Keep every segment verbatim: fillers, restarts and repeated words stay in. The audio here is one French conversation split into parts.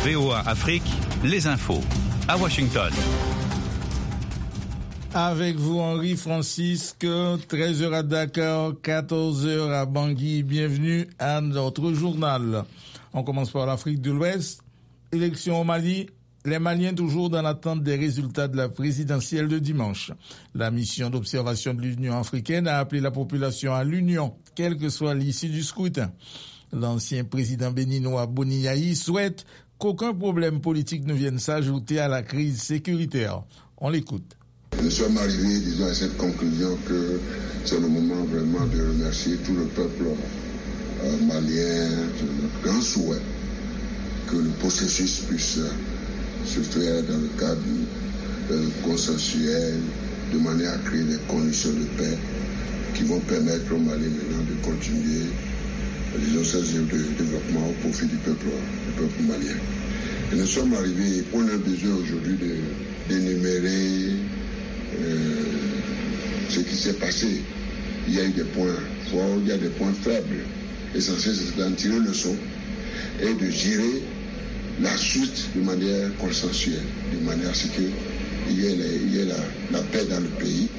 V O A Afrique, les infos. À Washington. Avec vous, Henri Francisque, treize heures à Dakar, quatorze heures à Bangui. Bienvenue à notre journal. On commence par l'Afrique de l'Ouest. Élection au Mali. Les Maliens toujours dans l'attente des résultats de la présidentielle de dimanche. La mission d'observation de l'Union africaine a appelé la population à l'union, quelle que soit l'issue du scrutin. L'ancien président béninois Boni Yayi souhaite qu'aucun problème politique ne vienne s'ajouter à la crise sécuritaire. On l'écoute. Nous sommes arrivés, disons, à cette conclusion que c'est le moment vraiment de remercier tout le peuple euh, malien. C'est notre grand souhait que le processus puisse se faire dans le cadre euh, consensuel, de manière à créer des conditions de paix qui vont permettre au Mali maintenant de continuer, disons, ces œuvres de développement au profit du peuple, du peuple malien. Et nous sommes arrivés, on a besoin aujourd'hui de, d'énumérer euh, ce qui s'est passé. Il y a eu des points forts, il y a des points faibles. L'essentiel, c'est d'en tirer le leçon et de gérer la suite de manière consensuelle, de manière à ce qu'il y ait, il y ait la, la paix dans le pays.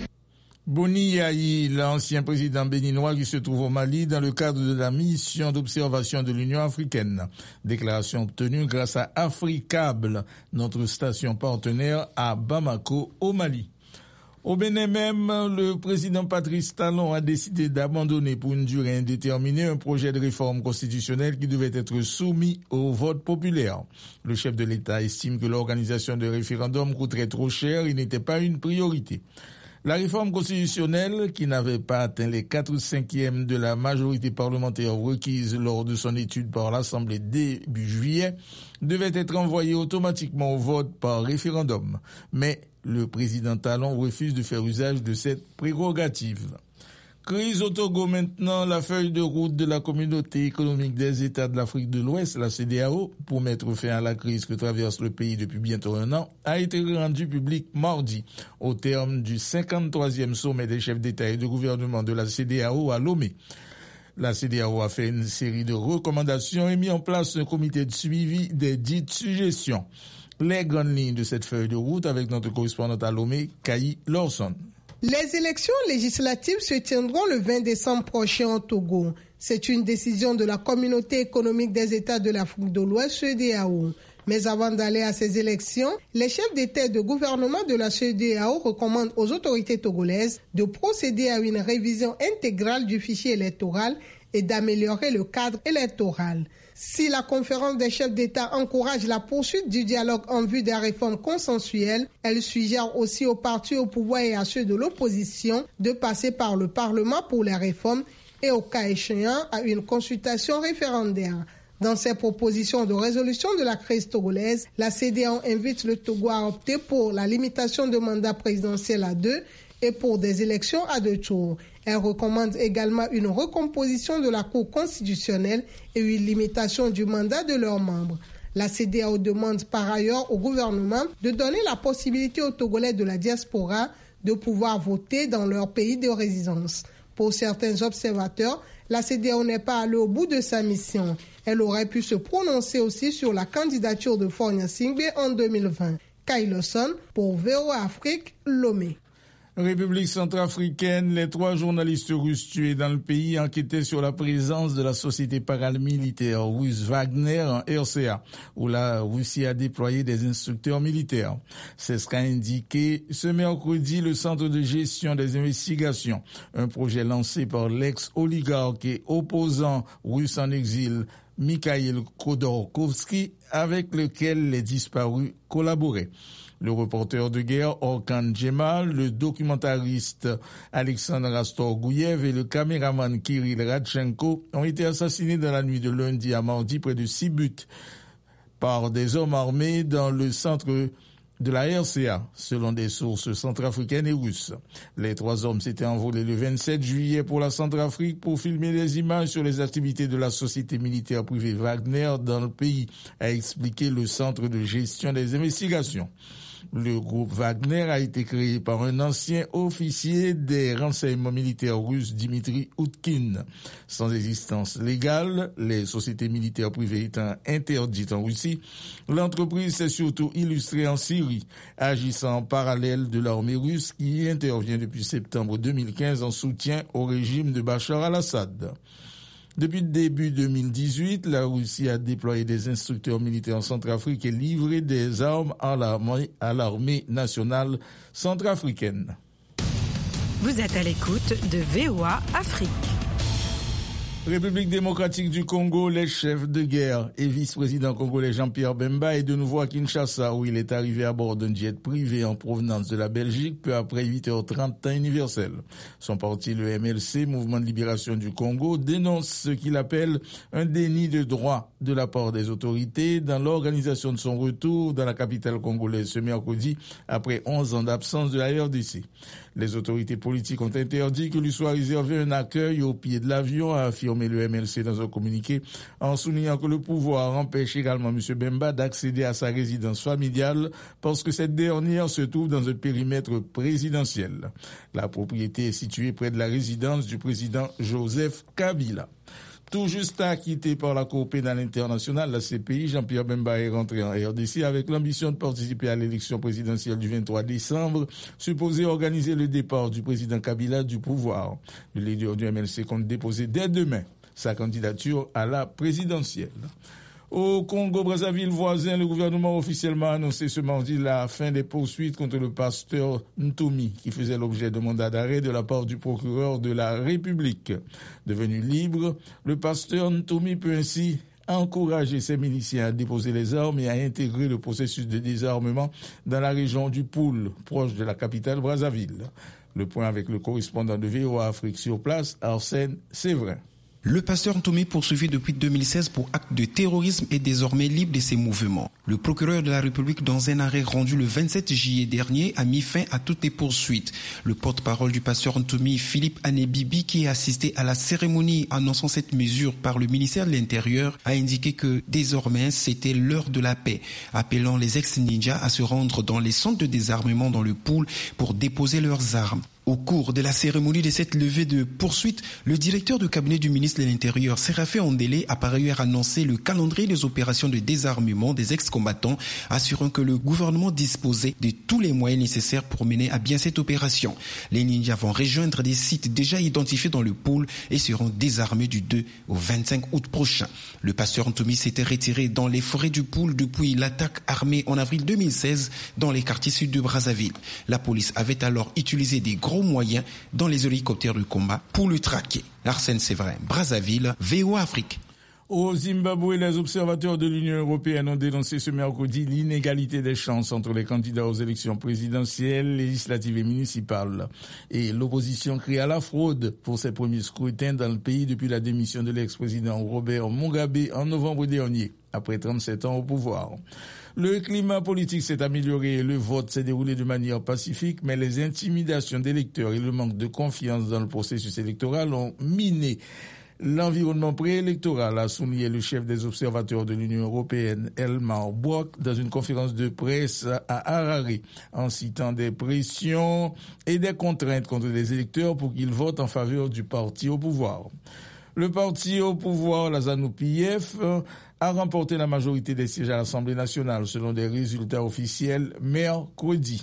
Boni Yayi, l'ancien président béninois qui se trouve au Mali dans le cadre de la mission d'observation de l'Union africaine. Déclaration obtenue grâce à Africable, notre station partenaire à Bamako, au Mali. Au Bénin même, le président Patrice Talon a décidé d'abandonner pour une durée indéterminée un projet de réforme constitutionnelle qui devait être soumis au vote populaire. Le chef de l'État estime que l'organisation de référendum coûterait trop cher et n'était pas une priorité. La réforme constitutionnelle, qui n'avait pas atteint les quatre cinquièmes de la majorité parlementaire requise lors de son étude par l'Assemblée début juillet, devait être envoyée automatiquement au vote par référendum. Mais le président Talon refuse de faire usage de cette prérogative. Crise au Togo maintenant, la feuille de route de la Communauté économique des États de l'Afrique de l'Ouest, la C D A O, pour mettre fin à la crise que traverse le pays depuis bientôt un an, a été rendue publique mardi, au terme du cinquante-troisième sommet des chefs d'État et de gouvernement de la C D A O à Lomé. La C D A O a fait une série de recommandations et mis en place un comité de suivi des dites suggestions. Les grandes lignes de cette feuille de route avec notre correspondante à Lomé, Kayi Lawson. Les élections législatives se tiendront le vingt décembre prochain au Togo. C'est une décision de la Communauté économique des États de l'Afrique de l'Ouest, C E D A O. Mais avant d'aller à ces élections, les chefs d'État et de gouvernement de la C E D A O recommandent aux autorités togolaises de procéder à une révision intégrale du fichier électoral et d'améliorer le cadre électoral. Si la conférence des chefs d'État encourage la poursuite du dialogue en vue des réformes consensuelles, elle suggère aussi aux partis au pouvoir et à ceux de l'opposition de passer par le Parlement pour les réformes et au cas échéant à une consultation référendaire. Dans ses propositions de résolution de la crise togolaise, la C E D A O invite le Togo à opter pour la limitation de mandat présidentiel à deux et pour des élections à deux tours. Elle recommande également une recomposition de la Cour constitutionnelle et une limitation du mandat de leurs membres. La C E D A O demande par ailleurs au gouvernement de donner la possibilité aux Togolais de la diaspora de pouvoir voter dans leur pays de résidence. Pour certains observateurs, la C E D A O n'est pas allée au bout de sa mission. Elle aurait pu se prononcer aussi sur la candidature de Faure Gnassingbé en deux mille vingt. Kayi Lawson pour V O A Afrique, Lomé. République centrafricaine, les trois journalistes russes tués dans le pays enquêtaient sur la présence de la société paramilitaire russe Wagner en R C A, où la Russie a déployé des instructeurs militaires. C'est ce qu'a indiqué ce mercredi le Centre de gestion des investigations, un projet lancé par l'ex-oligarque et opposant russe en exil Mikhail Khodorkovsky, avec lequel les disparus collaboraient. Le reporter de guerre Orkan Djemal, le documentariste Alexandre Astor-Gouyev et le caméraman Kirill Radchenko ont été assassinés dans la nuit de lundi à mardi près de Sibut par des hommes armés dans le centre de la R C A, selon des sources centrafricaines et russes. Les trois hommes s'étaient envolés le vingt-sept juillet pour la Centrafrique pour filmer des images sur les activités de la société militaire privée Wagner dans le pays, a expliqué le Centre de gestion des investigations. Le groupe Wagner a été créé par un ancien officier des renseignements militaires russes, Dimitri Utkin. Sans existence légale, les sociétés militaires privées étant interdites en Russie, l'entreprise s'est surtout illustrée en Syrie, agissant en parallèle de l'armée russe qui intervient depuis septembre deux mille quinze en soutien au régime de Bachar al-Assad. Depuis début deux mille dix-huit, la Russie a déployé des instructeurs militaires en Centrafrique et livré des armes à l'armée, à l'armée nationale centrafricaine. Vous êtes à l'écoute de V O A Afrique. République démocratique du Congo, les chefs de guerre et vice-président congolais Jean-Pierre Bemba est de nouveau à Kinshasa où il est arrivé à bord d'un jet privé en provenance de la Belgique peu après huit heures trente temps universel. Son parti, le M L C, Mouvement de libération du Congo, dénonce ce qu'il appelle un déni de droit de la part des autorités dans l'organisation de son retour dans la capitale congolaise ce mercredi après onze ans d'absence de la R D C. Les autorités politiques ont interdit que lui soit réservé un accueil au pied de l'avion, a affirmé le M L C dans un communiqué, en soulignant que le pouvoir empêche également M. Bemba d'accéder à sa résidence familiale parce que cette dernière se trouve dans un périmètre présidentiel. La propriété est située près de la résidence du président Joseph Kabila. Tout juste acquitté par la Cour pénale internationale, la C P I, Jean-Pierre Bemba est rentré en R D C avec l'ambition de participer à l'élection présidentielle du vingt-trois décembre, supposée organiser le départ du président Kabila du pouvoir. Le leader du M L C compte déposer dès demain sa candidature à la présidentielle. Au Congo-Brazzaville voisin, le gouvernement a officiellement annoncé ce mardi la fin des poursuites contre le pasteur Ntoumi, qui faisait l'objet de mandat d'arrêt de la part du procureur de la République. Devenu libre, le pasteur Ntoumi peut ainsi encourager ses miliciens à déposer les armes et à intégrer le processus de désarmement dans la région du Poul, proche de la capitale Brazzaville. Le point avec le correspondant de V O A Afrique sur place, Arsène Séverin. Le pasteur Ntoumi, poursuivi depuis deux mille seize pour acte de terrorisme, est désormais libre de ses mouvements. Le procureur de la République, dans un arrêt rendu le vingt-sept juillet dernier, a mis fin à toutes les poursuites. Le porte-parole du pasteur Ntoumi, Philippe Anebibi, qui a assisté à la cérémonie annonçant cette mesure par le ministère de l'Intérieur, a indiqué que désormais c'était l'heure de la paix, appelant les ex-ninjas à se rendre dans les centres de désarmement dans le Poul pour déposer leurs armes. Au cours de la cérémonie de cette levée de poursuite, le directeur de cabinet du ministre de l'Intérieur, Séraphin Ondélé, a par ailleurs annoncé le calendrier des opérations de désarmement des ex-combattants, assurant que le gouvernement disposait de tous les moyens nécessaires pour mener à bien cette opération. Les ninjas vont rejoindre des sites déjà identifiés dans le pôle et seront désarmés du deux au vingt-cinq août prochain. Le pasteur Ntoumi s'était retiré dans les forêts du pôle depuis l'attaque armée en avril deux mille seize dans les quartiers sud de Brazzaville. La police avait alors utilisé des gros moyens dans les hélicoptères de combat pour le traquer. Arsène Séverin, Brazzaville, V O A Afrique. Au Zimbabwe, les observateurs de l'Union européenne ont dénoncé ce mercredi l'inégalité des chances entre les candidats aux élections présidentielles, législatives et municipales. Et l'opposition crie à la fraude pour ses premiers scrutins dans le pays depuis la démission de l'ex-président Robert Mugabe en novembre dernier, après trente-sept ans au pouvoir. Le climat politique s'est amélioré et le vote s'est déroulé de manière pacifique, mais les intimidations d'électeurs et le manque de confiance dans le processus électoral ont miné l'environnement préélectoral, a souligné le chef des observateurs de l'Union européenne, Elmar Brok, dans une conférence de presse à Harare, en citant des pressions et des contraintes contre les électeurs pour qu'ils votent en faveur du parti au pouvoir. Le parti au pouvoir, la ZANU-P F, a remporté la majorité des sièges à l'Assemblée nationale, selon des résultats officiels mercredi.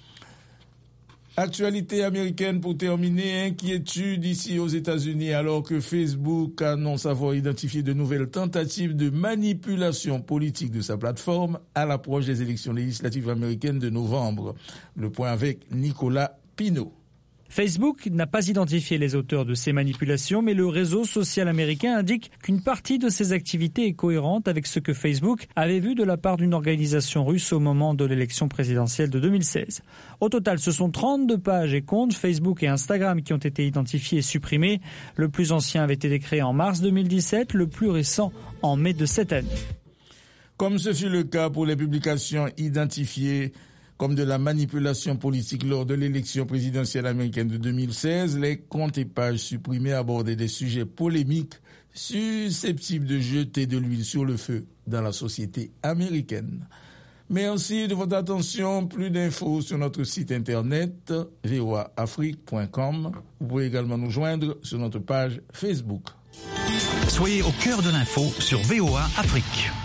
Actualité américaine pour terminer, inquiétude ici aux États-Unis alors que Facebook annonce avoir identifié de nouvelles tentatives de manipulation politique de sa plateforme à l'approche des élections législatives américaines de novembre. Le point avec Nicolas Pinault. Facebook n'a pas identifié les auteurs de ces manipulations, mais le réseau social américain indique qu'une partie de ces activités est cohérente avec ce que Facebook avait vu de la part d'une organisation russe au moment de l'élection présidentielle de deux mille seize. Au total, ce sont trente-deux pages et comptes Facebook et Instagram qui ont été identifiés et supprimés. Le plus ancien avait été créé en mars deux mille dix-sept, le plus récent en mai de cette année. Comme ce fut le cas pour les publications identifiées comme de la manipulation politique lors de l'élection présidentielle américaine de deux mille seize, les comptes et pages supprimés abordaient des sujets polémiques susceptibles de jeter de l'huile sur le feu dans la société américaine. Merci de votre attention. Plus d'infos sur notre site internet v o a afrique point com. Vous pouvez également nous joindre sur notre page Facebook. Soyez au cœur de l'info sur V O A Afrique.